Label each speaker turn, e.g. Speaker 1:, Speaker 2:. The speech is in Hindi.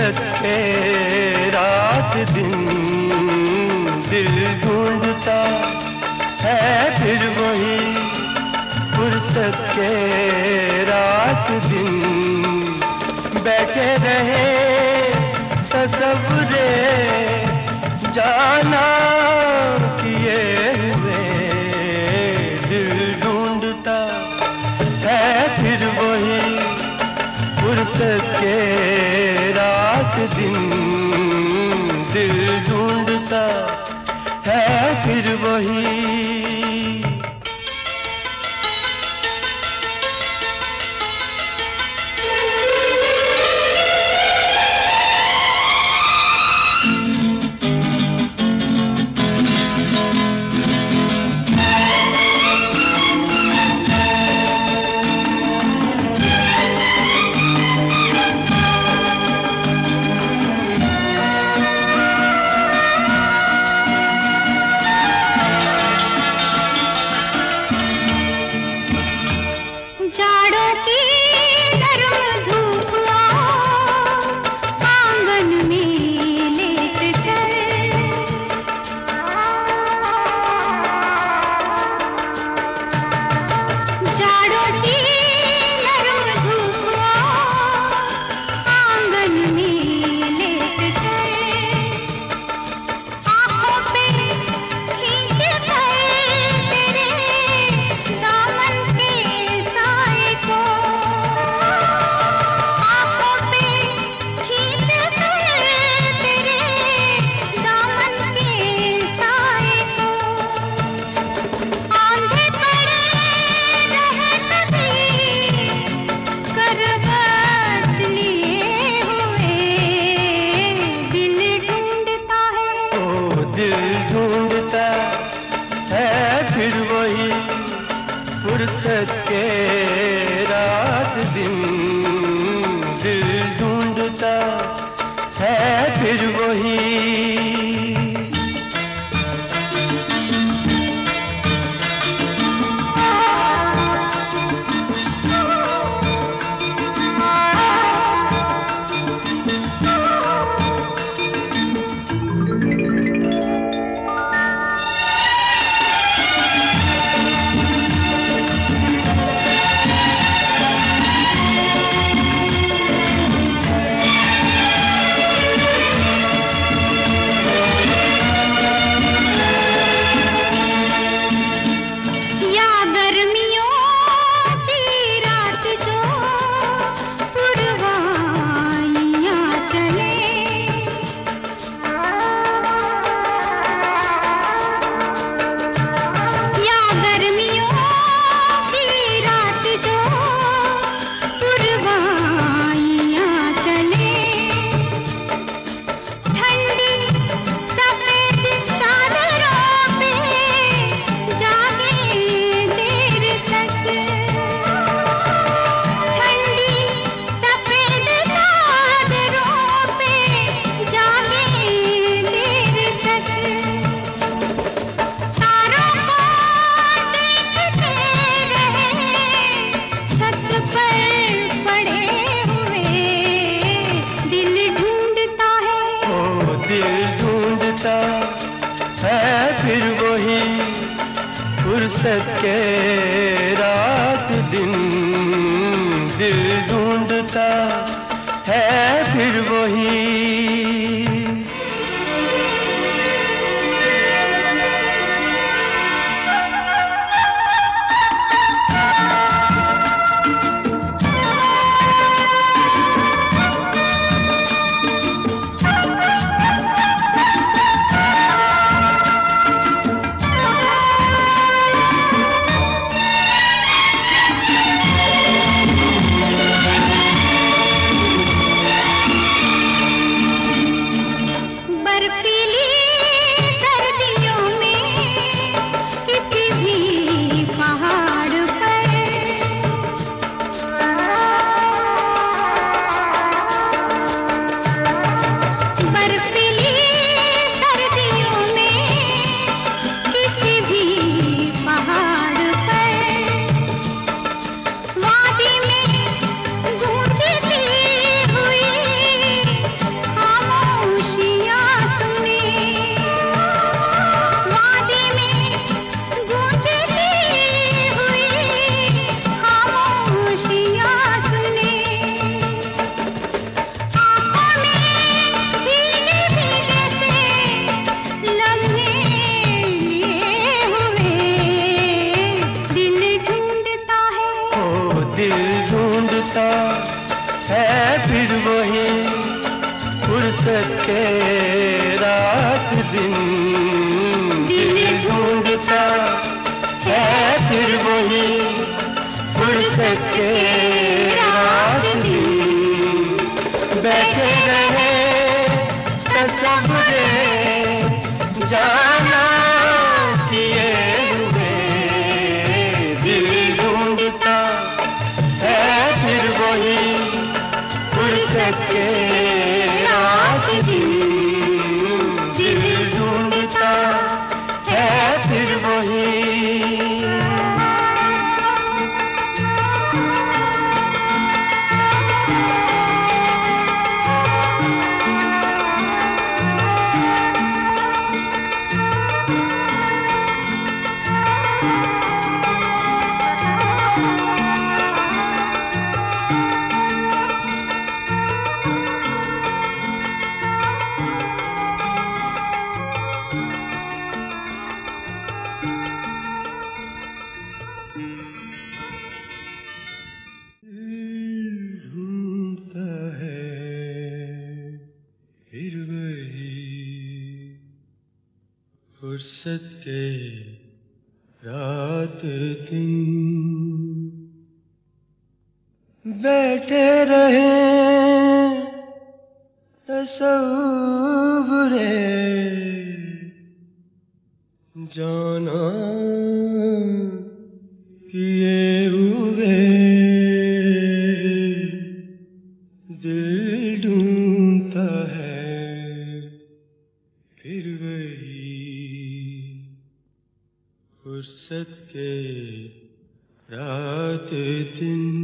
Speaker 1: फुर्सत के रात दिन दिल ढूंढता है फिर वही फुर्सत के रात दिन बैठे रहे तसव्वुरे जाना किए हुए दिल ढूंढता है फिर वही फुर्सत के रात दिन दिल ढूंढता है फिर वही।
Speaker 2: जाड़ों की गर्म धूप आंगन में लेट कर जाड़ों की गर्म धूप आंगन में लेट कर आंखों पे खींच कर तेरे दामन के साए को आंखों पे खींच कर तेरे दामन के साए को आंधे पड़े रहत भी करवट लिए हुए दिल ढूंढता है
Speaker 1: ओ दिल ढूंढता है फिर वही फुर्सत के रात दिन दिल ढूंढता है फिर वही।
Speaker 2: या गर्मियों की रात जो पुरवाइयां चले या गर्मियों की रात जो पुरवाइयां चले ठंडी सफेद चादरों पे जागे देर तक ठंडी सफेद चादरों पे जागे देर तक तारों को देखते रहे छत पर पड़े हुए दिल ढूंढता है
Speaker 1: ओ दिल ढूंढता है फिर वही फुर्सत के रात दिन दिल ढूंढता है फिर वही। दिल ढूंढता है फिर वही फुर्सत के रात दिन। दिल ढूंढता है फिर वही फुर्सत के रात दिन। बैठे रहे तसव्वुरे जाना किए हुए। दिल ढूंढता है फिर वही फुर्सत के रात दिन। दिल ढूंढता है फिर वही। फुर्सत के रात दिन बैठे रहे तसव्वुरे जाना किए हुए। दिल ढूंढता है फिर वही फुर्सत के रात दिन।